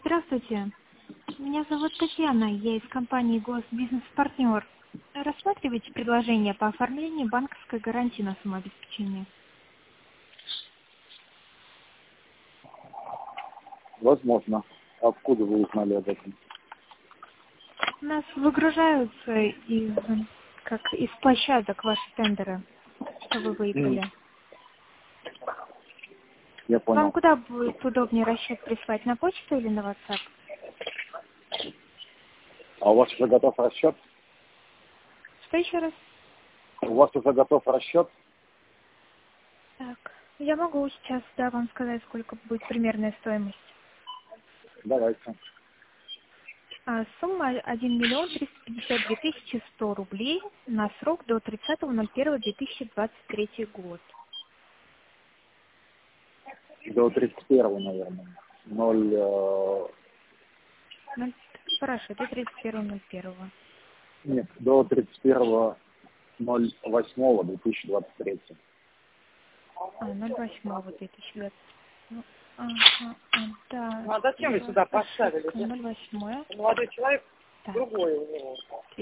Здравствуйте. Меня зовут Татьяна. Я из компании «Госбизнес-партнер». Рассматриваете предложение по оформлению банковской гарантии на самообеспечение? Возможно. Откуда вы узнали об этом? У нас выгружаются из площадок ваши тендеры, что вы М, выиграли. Я Вам понял. куда будет удобнее расчет прислать, на почту или на WhatsApp? А у вас уже готов расчет? Что еще раз? У вас уже готов расчет? Так, я могу сейчас вам сказать, сколько будет примерная стоимость. Давайте. Сумма 1 352 рублей на срок до 30.01.2023 год. До 31, наверное. Хорошо, до 31.01. Нет, до 31.08.2023. 08.2020. Ну, ага, да. Ну а зачем вы сюда поставили? 08. Молодой человек, Так, другой у него.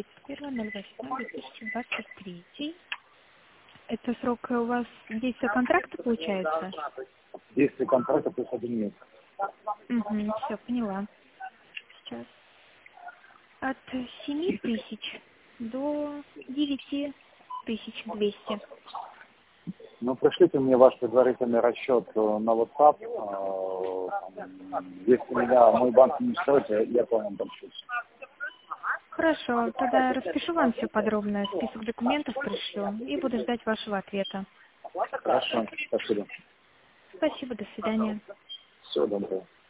31.08.2023. Это срок у вас действия контракта получается? Действие контракта плюс 1 месяц. Угу, все, поняла. Сейчас. От 7 000 до 9200. Ну, пришлите мне ваш предварительный расчет на WhatsApp. Если мой банк не устроит, я к вам обращусь. Хорошо, тогда распишу вам все подробно, список документов пришлю и буду ждать вашего ответа. Хорошо, спасибо. Спасибо, до свидания. Всего доброго.